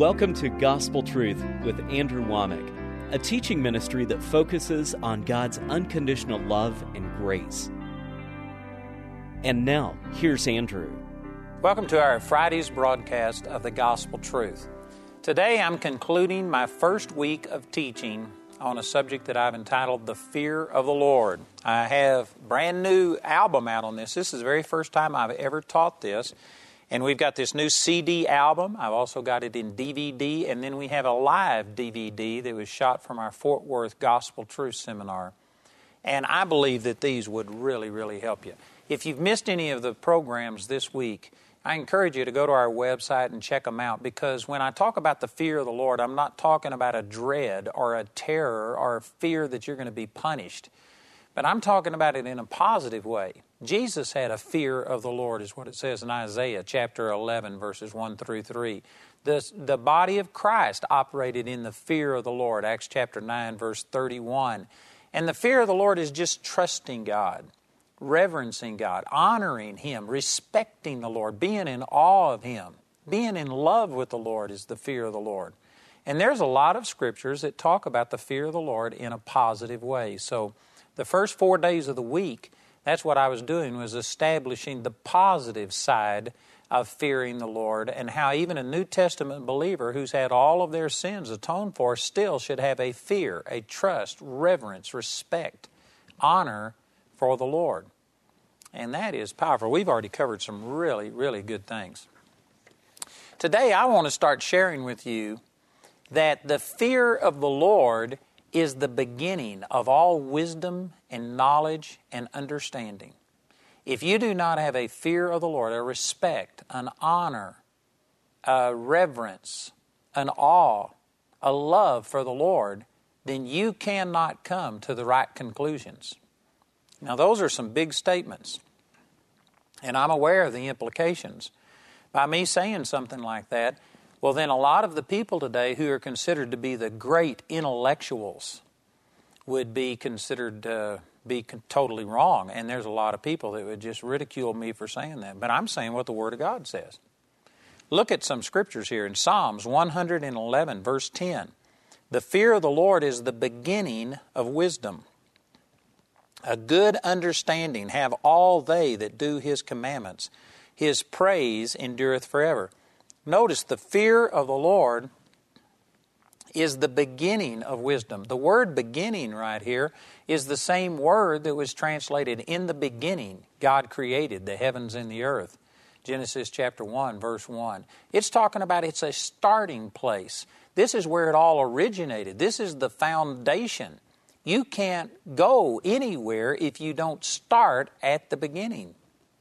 Welcome to Gospel Truth with Andrew Womack, a teaching ministry that focuses on God's unconditional love and grace. And now, here's Andrew. Welcome to our Friday's broadcast of the Gospel Truth. Today I'm concluding my first week of teaching on a subject that I've entitled The Fear of the Lord. I have a brand new album out on this. This is the very first time I've ever taught this. And we've got this new CD album. I've also got it in DVD. And then we have a live DVD that was shot from our Fort Worth Gospel Truth Seminar. And I believe that these would really help you. If you've missed any of the programs this week, I encourage you to go to our website and check them out, because when I talk about the fear of the Lord, I'm not talking about a dread or a terror or a fear that you're going to be punished. But I'm talking about it in a positive way. Jesus had a fear of the Lord, is what it says in Isaiah chapter 11, verses 1 through 3. The body of Christ operated in the fear of the Lord, Acts chapter 9, verse 31. And the fear of the Lord is just trusting God, reverencing God, honoring Him, respecting the Lord, being in awe of Him. Being in love with the Lord is the fear of the Lord. And there's a lot of scriptures that talk about the fear of the Lord in a positive way. So the first 4 days of the week, that's what I was doing, was establishing the positive side of fearing the Lord, and how even a New Testament believer who's had all of their sins atoned for still should have a fear, a trust, reverence, respect, honor for the Lord. And that is powerful. We've already covered some really good things. Today I want to start sharing with you that the fear of the Lord is the beginning of all wisdom and knowledge and understanding. If you do not have a fear of the Lord, a respect, an honor, a reverence, an awe, a love for the Lord, then you cannot come to the right conclusions. Now, those are some big statements, and I'm aware of the implications. By me saying something like that, well, then a lot of the people today who are considered to be the great intellectuals would be considered to be totally wrong. And there's a lot of people that would just ridicule me for saying that. But I'm saying what the Word of God says. Look at some scriptures here. In Psalms 111, verse 10. The fear of the Lord is the beginning of wisdom. A good understanding have all they that do His commandments. His praise endureth forever. Notice the fear of the Lord is the beginning of wisdom. The word beginning right here is the same word that was translated in the beginning. God created the heavens and the earth. Genesis chapter 1, verse 1. It's talking about it's a starting place. This is where it all originated. This is the foundation. You can't go anywhere if you don't start at the beginning.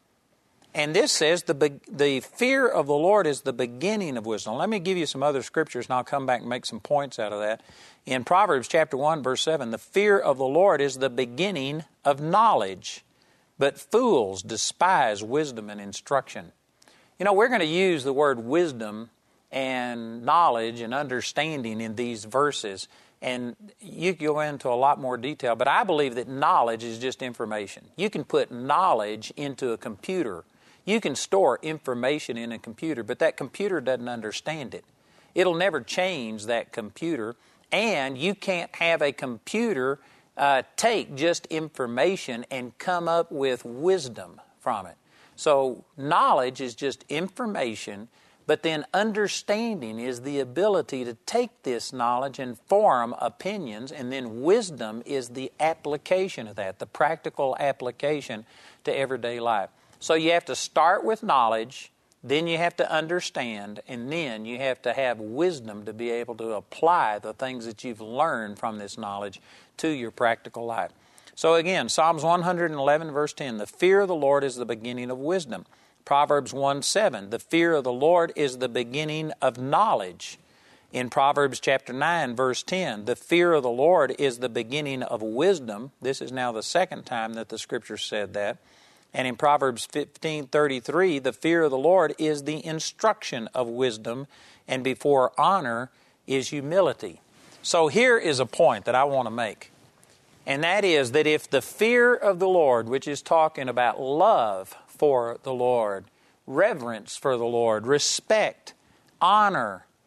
And this says the fear of the Lord is the beginning of wisdom. Let me give you some other scriptures, and I'll come back and make some points out of that. In Proverbs chapter 1, verse 7, the fear of the Lord is the beginning of knowledge, but fools despise wisdom and instruction. You know, we're going to use the word wisdom and knowledge and understanding in these verses, and you can go into a lot more detail, but I believe that knowledge is just information. You can put knowledge into a computer. You can store information in a computer, but that computer doesn't understand it. It'll never change that computer, and you can't have a computer take just information and come up with wisdom from it. So knowledge is just information, but then understanding is the ability to take this knowledge and form opinions, and then wisdom is the application of that, the practical application to everyday life. So you have to start with knowledge, then you have to understand, and then you have to have wisdom to be able to apply the things that you've learned from this knowledge to your practical life. So again, Psalms 111, verse 10, the fear of the Lord is the beginning of wisdom. Proverbs 1:7, the fear of the Lord is the beginning of knowledge. In Proverbs chapter 9, verse 10, the fear of the Lord is the beginning of wisdom. This is now the second time that the Scripture said that. And in Proverbs 15:33, the fear of the Lord is the instruction of wisdom, and before honor is humility. So here is a point that I want to make. And that is that if the fear of the Lord, which is talking about love for the Lord, reverence for the Lord, respect, honor,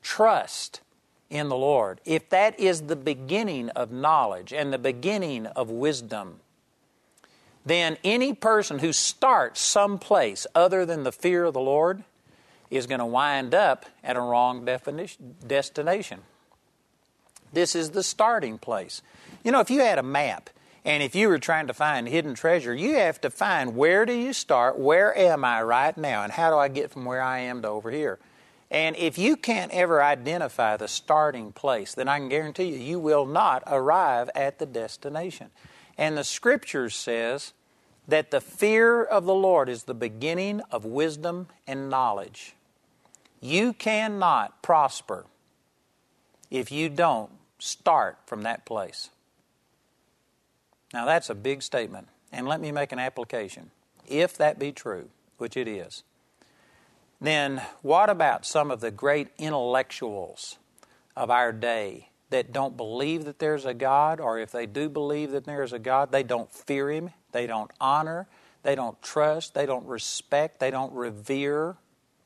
trust in the Lord, if that is the beginning of knowledge and the beginning of wisdom, then any person who starts someplace other than the fear of the Lord is going to wind up at a wrong destination. This is the starting place. You know, if you had a map and if you were trying to find hidden treasure, you have to find, where do you start, where am I right now, and how do I get from where I am to over here? And if you can't ever identify the starting place, then I can guarantee you, you will not arrive at the destination. And the Scripture says that the fear of the Lord is the beginning of wisdom and knowledge. You cannot prosper if you don't start from that place. Now that's a big statement, and let me make an application. If that be true, which it is, then what about some of the great intellectuals of our day that don't believe that there's a God, or if they do believe that there's a God, they don't fear Him, they don't honor, they don't trust, they don't respect, they don't revere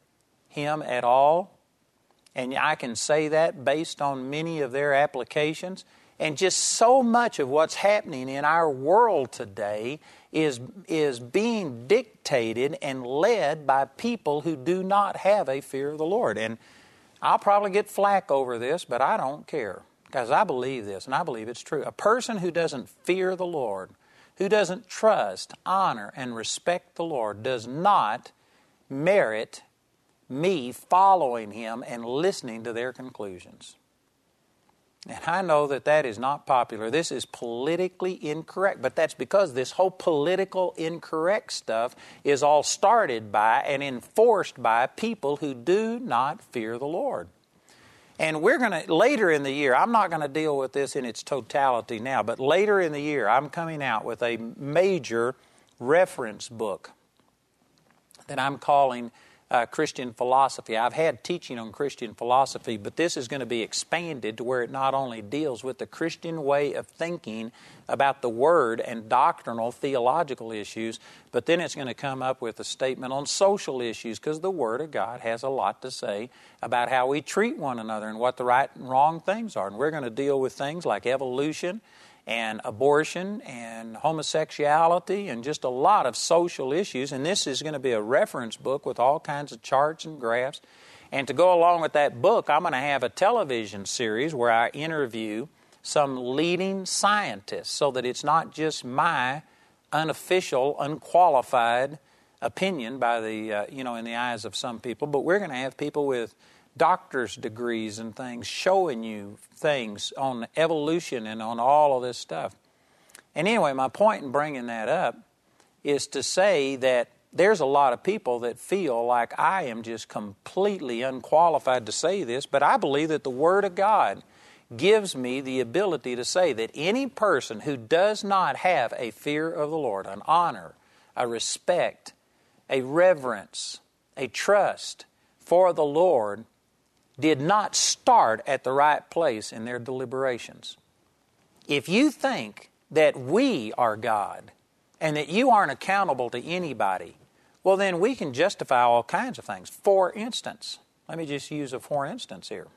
Him at all? And I can say that based on many of their applications. And just so much of what's happening in our world today is being dictated and led by people who do not have a fear of the Lord. And I'll probably get flack over this, but I don't care, because I believe this, and I believe it's true. A person who doesn't fear the Lord, who doesn't trust, honor, and respect the Lord, does not merit me following him and listening to their conclusions. And I know that that is not popular. This is politically incorrect, but that's because this whole political incorrect stuff is all started by and enforced by people who do not fear the Lord. And we're going to, later in the year, I'm not going to deal with this in its totality now, but later in the year, I'm coming out with a major reference book that I'm calling Christian philosophy. I've had teaching on Christian philosophy, but this is going to be expanded to where it not only deals with the Christian way of thinking about the Word and doctrinal theological issues, but then it's going to come up with a statement on social issues, because the Word of God has a lot to say about how we treat one another and what the right and wrong things are. And we're going to deal with things like evolution and abortion and homosexuality and just a lot of social issues. And this is going to be a reference book with all kinds of charts and graphs. And to go along with that book, I'm going to have a television series where I interview some leading scientists, so that it's not just my unofficial, unqualified opinion by the, in the eyes of some people, but we're going to have people with doctor's degrees and things showing you things on evolution and on all of this stuff. And anyway, my point in bringing that up is to say that there's a lot of people that feel like I am just completely unqualified to say this, but I believe that the Word of God gives me the ability to say that any person who does not have a fear of the Lord, an honor, a respect, a reverence, a trust for the Lord, did not start at the right place in their deliberations. If you think that we are God and that you aren't accountable to anybody, well, then we can justify all kinds of things. For instance, let me just use a for instance here.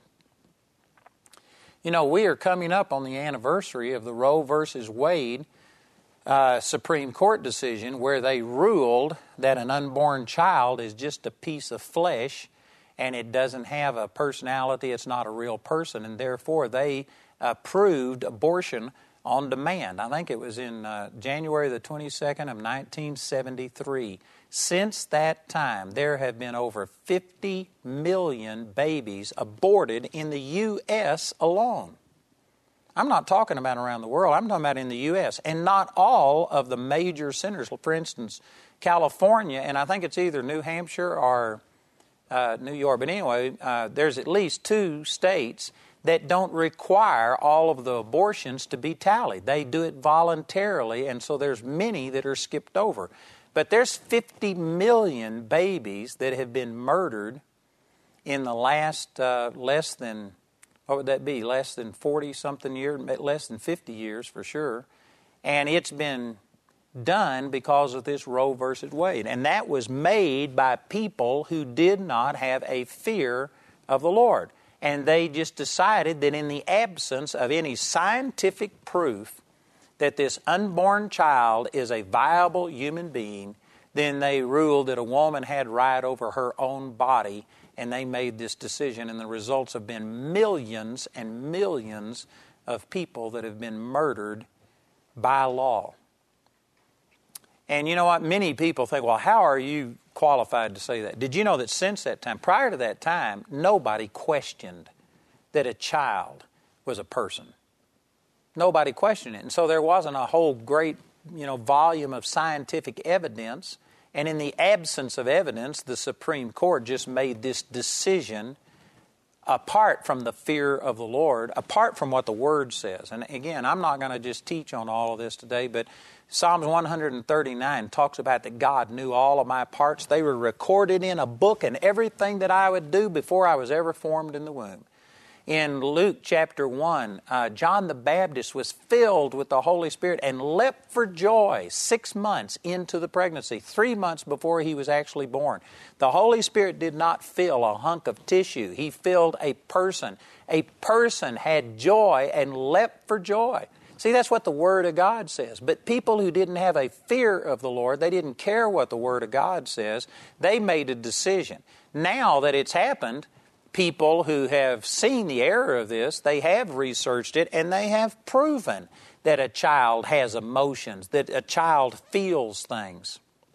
We are coming up on the anniversary of the Roe versus Wade Supreme Court decision, where they ruled that an unborn child is just a piece of flesh and it doesn't have a personality, it's not a real person, and therefore they approved abortion on demand. I think it was in January the 22nd of 1973. Since that time, there have been over 50 million babies aborted in the U.S. alone. I'm not talking about around the world, I'm talking about in the U.S. And not all of the major centers, for instance, California, and I think it's either New Hampshire or New York, but anyway, there's at least 2 states that don't require all of the abortions to be tallied. They do it voluntarily, and so there's many that are skipped over. But there's 50 million babies that have been murdered in the last less than 40-something years, less than 50 years for sure. And it's been done because of this Roe versus Wade. And that was made by people who did not have a fear of the Lord. And they just decided that in the absence of any scientific proof that this unborn child is a viable human being, then they ruled that a woman had right over her own body, and they made this decision, and the results have been millions and millions of people that have been murdered by law. And you know what? Many people think, well, how are you qualified to say that? Did you know that since that time, prior to that time, nobody questioned that a child was a person? Nobody questioned it. And so there wasn't a whole great, volume of scientific evidence. And in the absence of evidence, the Supreme Court just made this decision apart from the fear of the Lord, apart from what the Word says. And again, I'm not going to just teach on all of this today, but Psalms 139 talks about that God knew all of my parts. They were recorded in a book, and everything that I would do before I was ever formed in the womb. In Luke chapter 1, John the Baptist was filled with the Holy Spirit and leapt for joy 6 months into the pregnancy, 3 months before he was actually born. The Holy Spirit did not fill a hunk of tissue. He filled a person. A person had joy and leapt for joy. See, that's what the Word of God says. But people who didn't have a fear of the Lord, they didn't care what the Word of God says, they made a decision. Now that it's happened, people who have seen the error of this, they have researched it, and they have proven that a child has emotions, that a child feels things.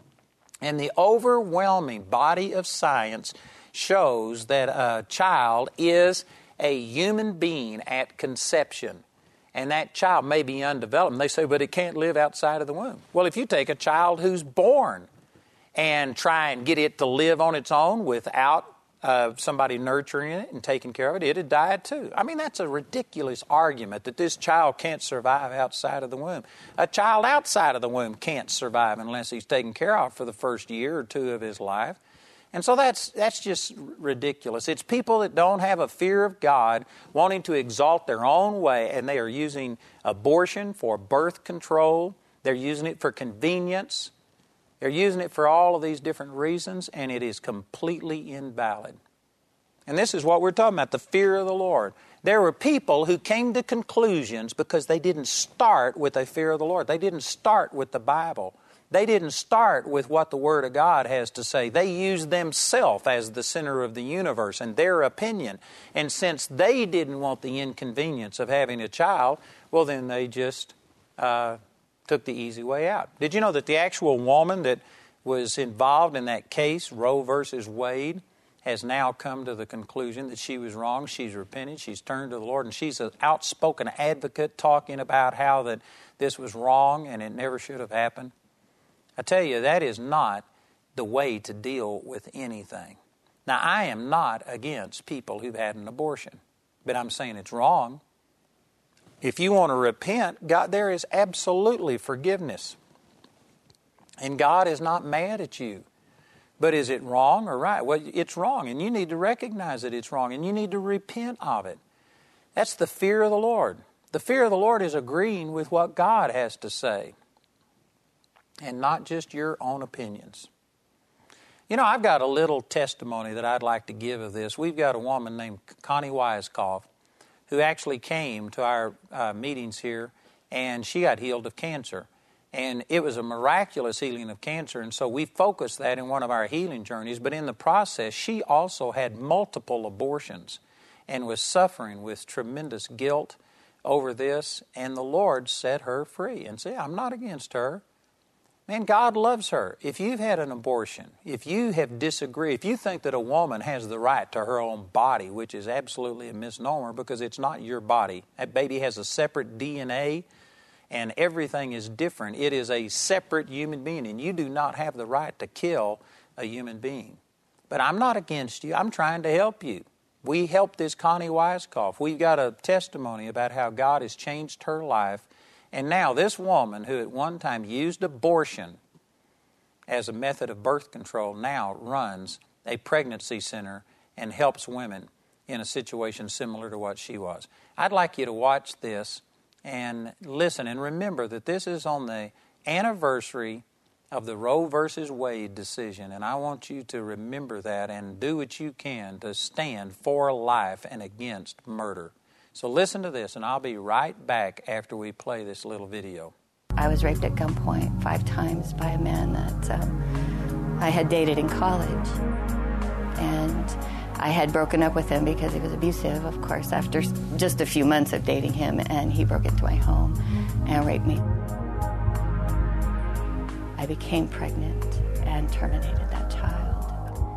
And the overwhelming body of science shows that a child is a human being at conception. And that child may be undeveloped. And they say, but it can't live outside of the womb. Well, if you take a child who's born and try and get it to live on its own without somebody nurturing it and taking care of it, it'd die too. I mean, that's a ridiculous argument that this child can't survive outside of the womb. A child outside of the womb can't survive unless he's taken care of for the first year or two of his life. And so that's just ridiculous. It's people that don't have a fear of God, wanting to exalt their own way, and they are using abortion for birth control. They're using it for convenience. They're using it for all of these different reasons, and it is completely invalid. And this is what we're talking about, the fear of the Lord. There were people who came to conclusions because they didn't start with a fear of the Lord. They didn't start with the Bible. They didn't start with what the Word of God has to say. They used themselves as the center of the universe and their opinion. And since they didn't want the inconvenience of having a child, well, then they just took the easy way out. Did you know that the actual woman that was involved in that case, Roe versus Wade, has now come to the conclusion that she was wrong. She's repented. She's turned to the Lord, and she's an outspoken advocate talking about how that this was wrong and it never should have happened. I tell you, that is not the way to deal with anything. Now, I am not against people who've had an abortion, but I'm saying it's wrong. If you want to repent, God, there is absolutely forgiveness. And God is not mad at you. But is it wrong or right? Well, it's wrong, and you need to recognize that it's wrong, and you need to repent of it. That's the fear of the Lord. The fear of the Lord is agreeing with what God has to say, and not just your own opinions. You know, I've got a little testimony that I'd like to give of this. We've got a woman named Connie Weiskopf who actually came to our meetings here, and she got healed of cancer. And it was a miraculous healing of cancer, and so we focused that in one of our healing journeys. But in the process, she also had multiple abortions and was suffering with tremendous guilt over this, and the Lord set her free. And see, I'm not against her. Man, God loves her. If you've had an abortion, if you have disagreed, if you think that a woman has the right to her own body, which is absolutely a misnomer because it's not your body. That baby has a separate DNA and everything is different. It is a separate human being, and you do not have the right to kill a human being. But I'm not against you. I'm trying to help you. We helped this Connie Weiskopf. We've got a testimony about how God has changed her life. And now this woman who at one time used abortion as a method of birth control now runs a pregnancy center and helps women in a situation similar to what she was. I'd like you to watch this and listen and remember that this is on the anniversary of the Roe versus Wade decision, and I want you to remember that and do what you can to stand for life and against murder. So listen to this, and I'll be right back after we play this little video. I was raped at gunpoint 5 times by a man that I had dated in college. And I had broken up with him because he was abusive, of course, after just a few months of dating him, and he broke into my home and raped me. I became pregnant and terminated that child.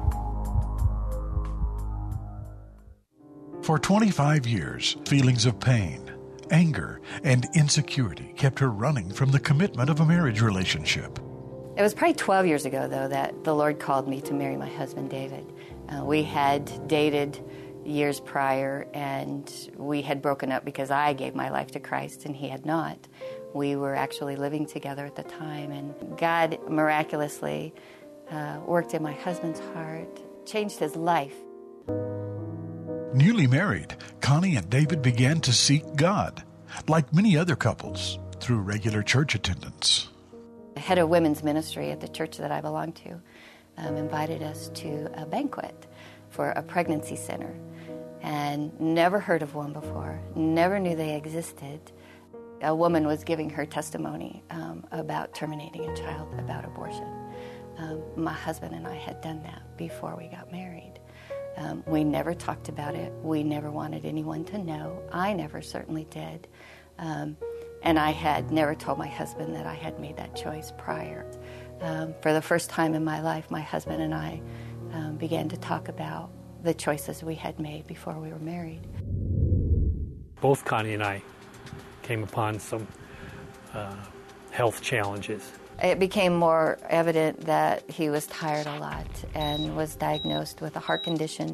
For 25 years, feelings of pain, anger, and insecurity kept her running from the commitment of a marriage relationship. It was probably 12 years ago, though, that the Lord called me to marry my husband, David. We had dated years prior, and we had broken up because I gave my life to Christ and he had not. We were actually living together at the time, and God miraculously worked in my husband's heart, changed his life. Newly married, Connie and David began to seek God, like many other couples, through regular church attendance. The head of women's ministry at the church that I belong to invited us to a banquet for a pregnancy center, and never heard of one before, never knew they existed. A woman was giving her testimony about terminating a child, about abortion. My husband and I had done that before we got married. We never talked about it. We never wanted anyone to know. I never certainly did. And I had never told my husband that I had made that choice prior. For the first time in my life, my husband and I began to talk about the choices we had made before we were married. Both Connie and I came upon some health challenges. It became more evident that he was tired a lot and was diagnosed with a heart condition.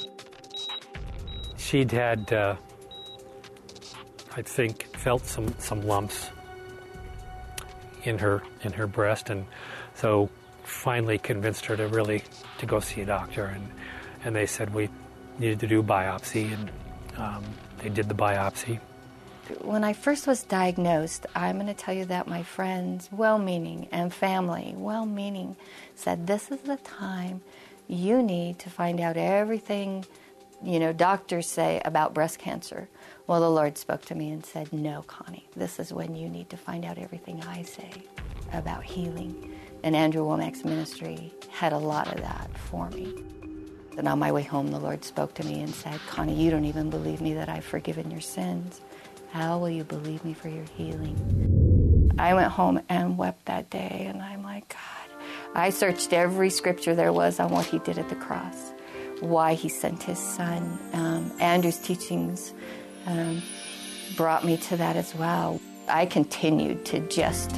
She'd had, I think, felt some lumps in her breast, and so finally convinced her to go see a doctor, and they said we needed to do a biopsy, and they did the biopsy. When I first was diagnosed, I'm going to tell you that my friends, well-meaning, and family, well-meaning, said, this is the time you need to find out everything, doctors say about breast cancer. Well, the Lord spoke to me and said, no, Connie, this is when you need to find out everything I say about healing. And Andrew Womack's ministry had a lot of that for me. And on my way home, the Lord spoke to me and said, Connie, you don't even believe me that I've forgiven your sins. How will you believe me for your healing? I went home and wept that day, and I'm like, God. I searched every scripture there was on what he did at the cross, why he sent his son. Andrew's teachings brought me to that as well. I continued to just,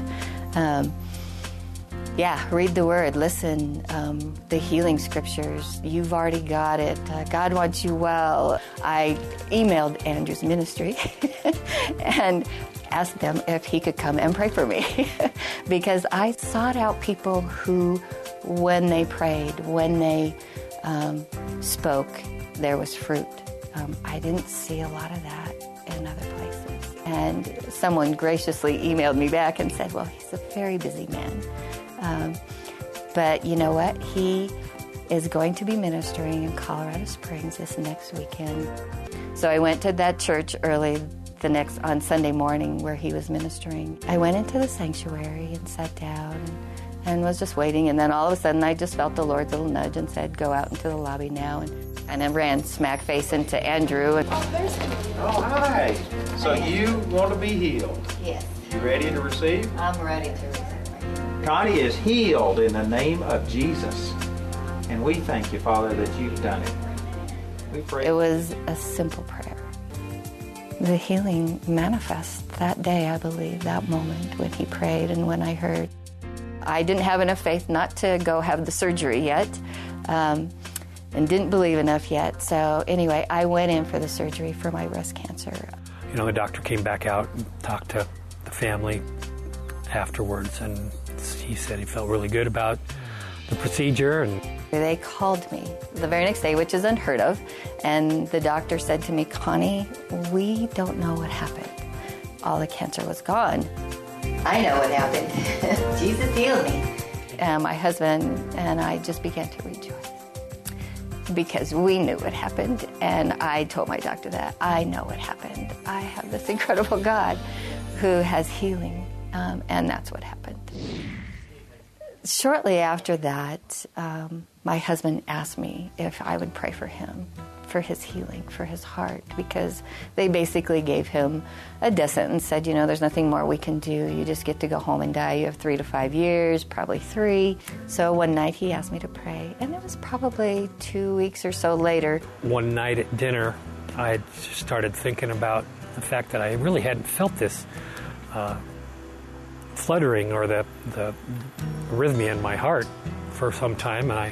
read the word, listen, the healing scriptures. You've already got it. God wants you well. I emailed Andrew's ministry and asked them if he could come and pray for me because I sought out people who, when they prayed, when they spoke, there was fruit. I didn't see a lot of that in other places. And someone graciously emailed me back and said, well, he's a very busy man. But you know what? He is going to be ministering in Colorado Springs this next weekend. So I went to that church early on Sunday morning where he was ministering. I went into the sanctuary and sat down and was just waiting. And then all of a sudden I just felt the Lord's little nudge and said, go out into the lobby now. And I ran smack face into Andrew. Oh, hi. So you want to be healed? Yes. You ready to receive? I'm ready to receive. Connie is healed in the name of Jesus. And we thank you, Father, that you've done it. We pray. It was a simple prayer. The healing manifests that day, I believe, that moment when he prayed and when I heard. I didn't have enough faith not to go have the surgery yet, and didn't believe enough yet. So anyway, I went in for the surgery for my breast cancer. The doctor came back out and talked to the family afterwards, and he said he felt really good about the procedure. And they called me the very next day, which is unheard of, and the doctor said to me, Connie, we don't know what happened. All the cancer was gone. I know what happened. Jesus healed me. And my husband and I just began to rejoice because we knew what happened. And I told my doctor that I know what happened. I have this incredible God who has healing, and that's what happened. Shortly after that, my husband asked me if I would pray for him, for his healing, for his heart, because they basically gave him a death sentence, said, there's nothing more we can do. You just get to go home and die. You have 3 to 5 years, probably 3. So one night he asked me to pray, and it was probably 2 weeks or so later. One night at dinner, I started thinking about the fact that I really hadn't felt this fluttering or the arrhythmia in my heart for some time, and I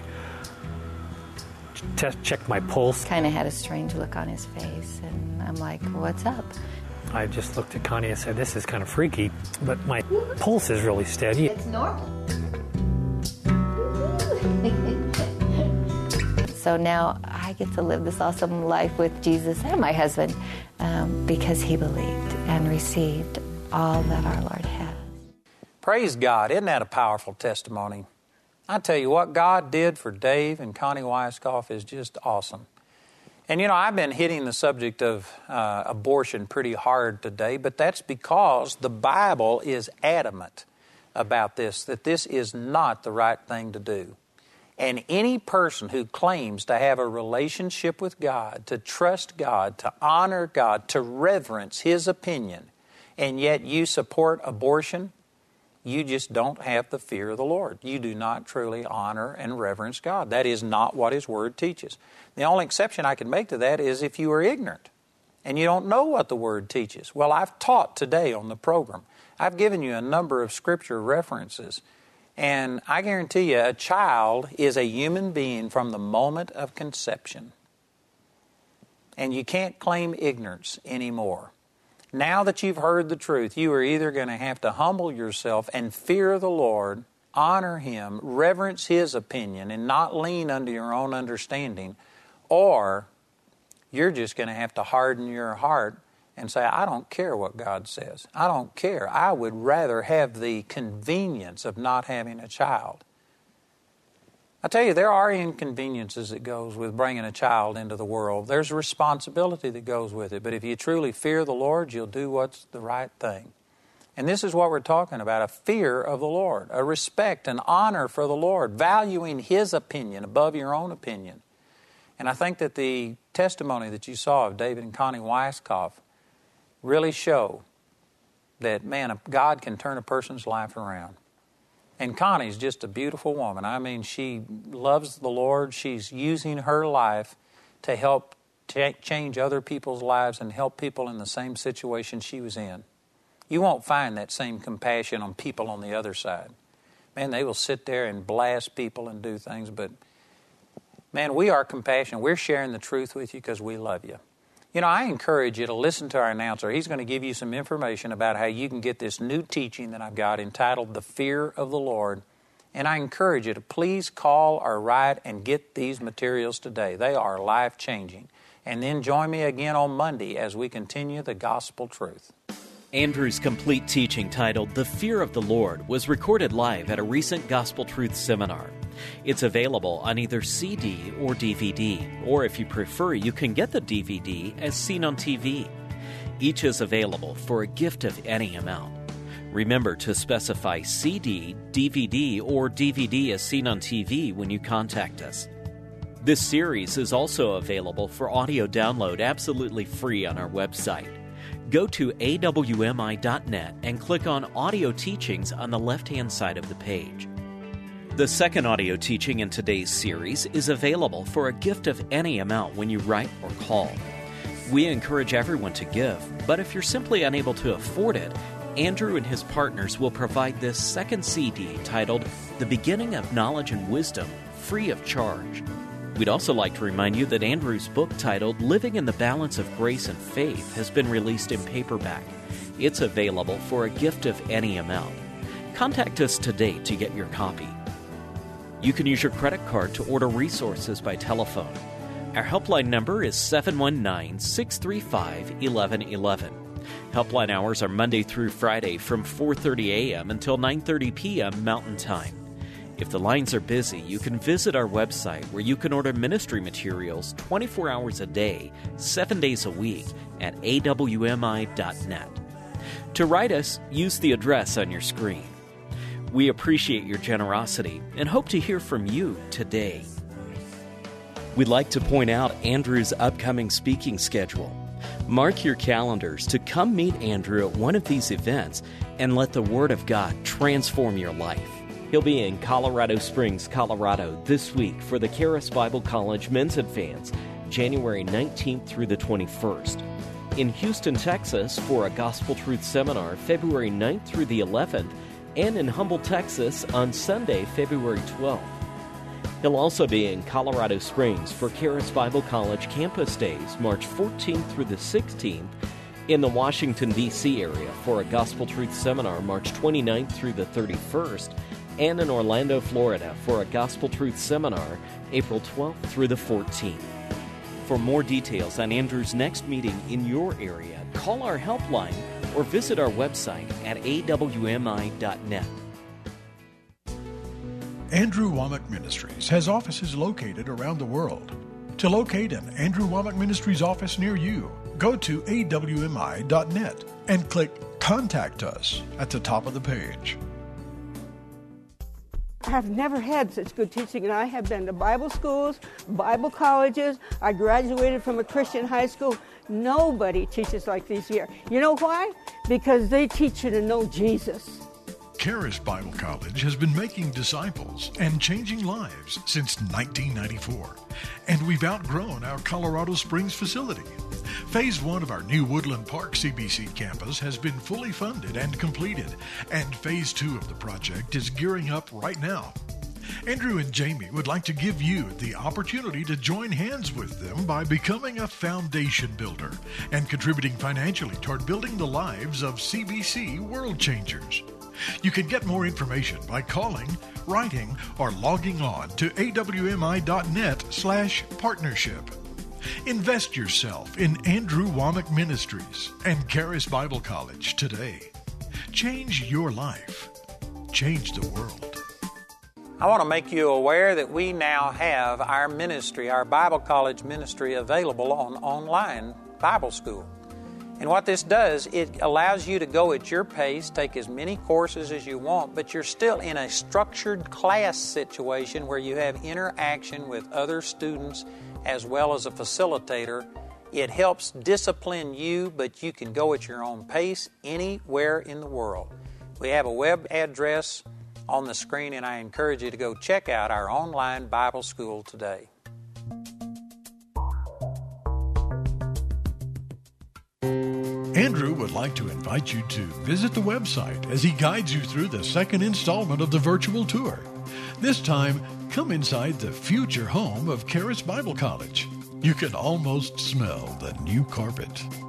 checked my pulse. Kind of had a strange look on his face, and I'm like, what's up? I just looked at Connie and said, this is kind of freaky, but my pulse is really steady. It's normal. So now I get to live this awesome life with Jesus and my husband because he believed and received all that our Lord has. Praise God. Isn't that a powerful testimony? I tell you what God did for Dave and Connie Weiskopf is just awesome. And I've been hitting the subject of abortion pretty hard today, but that's because the Bible is adamant about this, that this is not the right thing to do. And any person who claims to have a relationship with God, to trust God, to honor God, to reverence His opinion, and yet you support abortion, you just don't have the fear of the Lord. You do not truly honor and reverence God. That is not what His Word teaches. The only exception I can make to that is if you are ignorant and you don't know what the Word teaches. Well, I've taught today on the program. I've given you a number of Scripture references. And I guarantee you, a child is a human being from the moment of conception. And you can't claim ignorance anymore. Now that you've heard the truth, you are either going to have to humble yourself and fear the Lord, honor Him, reverence His opinion, and not lean under your own understanding, or you're just going to have to harden your heart and say, I don't care what God says. I don't care. I would rather have the convenience of not having a child. I tell you, there are inconveniences that goes with bringing a child into the world. There's a responsibility that goes with it. But if you truly fear the Lord, you'll do what's the right thing. And this is what we're talking about, a fear of the Lord, a respect and honor for the Lord, valuing His opinion above your own opinion. And I think that the testimony that you saw of David and Connie Weiskopf really show that, man, God can turn a person's life around. And Connie's just a beautiful woman. I mean, she loves the Lord. She's using her life to help change other people's lives and help people in the same situation she was in. You won't find that same compassion on people on the other side. Man, they will sit there and blast people and do things, but man, we are compassionate. We're sharing the truth with you because we love you. I encourage you to listen to our announcer. He's going to give you some information about how you can get this new teaching that I've got entitled The Fear of the Lord. And I encourage you to please call or write and get these materials today. They are life-changing. And then join me again on Monday as we continue the gospel truth. Andrew's complete teaching titled The Fear of the Lord was recorded live at a recent Gospel Truth seminar. It's available on either CD or DVD, or if you prefer, you can get the DVD as seen on TV. Each is available for a gift of any amount. Remember to specify CD, DVD, or DVD as seen on TV when you contact us. This series is also available for audio download absolutely free on our website. Go to awmi.net and click on Audio Teachings on the left-hand side of the page. The second audio teaching in today's series is available for a gift of any amount when you write or call. We encourage everyone to give, but if you're simply unable to afford it, Andrew and his partners will provide this second CD titled The Beginning of Knowledge and Wisdom, free of charge. We'd also like to remind you that Andrew's book titled Living in the Balance of Grace and Faith has been released in paperback. It's available for a gift of any amount. Contact us today to get your copy. You can use your credit card to order resources by telephone. Our helpline number is 719-635-1111. Helpline hours are Monday through Friday from 4:30 a.m. until 9:30 p.m. Mountain Time. If the lines are busy, you can visit our website where you can order ministry materials 24 hours a day, 7 days a week at awmi.net. To write us, use the address on your screen. We appreciate your generosity and hope to hear from you today. We'd like to point out Andrew's upcoming speaking schedule. Mark your calendars to come meet Andrew at one of these events and let the Word of God transform your life. He'll be in Colorado Springs, Colorado this week for the Charis Bible College Men's Advance, January 19th through the 21st. In Houston, Texas for a Gospel Truth Seminar, February 9th through the 11th, and in Humble, Texas on Sunday, February 12th. He'll also be in Colorado Springs for Charis Bible College Campus Days, March 14th through the 16th, in the Washington, D.C. area for a Gospel Truth Seminar, March 29th through the 31st, and in Orlando, Florida for a Gospel Truth Seminar, April 12th through the 14th. For more details on Andrew's next meeting in your area, call our helpline or visit our website at awmi.net. Andrew Wommack Ministries has offices located around the world. To locate an Andrew Wommack Ministries office near you, go to awmi.net and click Contact Us at the top of the page. I've never had such good teaching, and I have been to Bible schools, Bible colleges. I graduated from a Christian high school. Nobody teaches like these here. You know why? Because they teach you to know Jesus. Charis Bible College has been making disciples and changing lives since 1994, and we've outgrown our Colorado Springs facility. Phase 1 of our new Woodland Park CBC campus has been fully funded and completed, and Phase 2 of the project is gearing up right now. Andrew and Jamie would like to give you the opportunity to join hands with them by becoming a foundation builder and contributing financially toward building the lives of CBC World Changers. You can get more information by calling, writing, or logging on to awmi.net/partnership. Invest yourself in Andrew Wommack Ministries and Charis Bible College today. Change your life. Change the world. I want to make you aware that we now have our ministry, our Bible College ministry, available on online Bible school. And what this does, it allows you to go at your pace, take as many courses as you want, but you're still in a structured class situation where you have interaction with other students as well as a facilitator. It helps discipline you, but you can go at your own pace anywhere in the world. We have a web address on the screen, and I encourage you to go check out our online Bible school today. Andrew would like to invite you to visit the website as he guides you through the second installment of the virtual tour. This time, come inside the future home of Charis Bible College. You can almost smell the new carpet.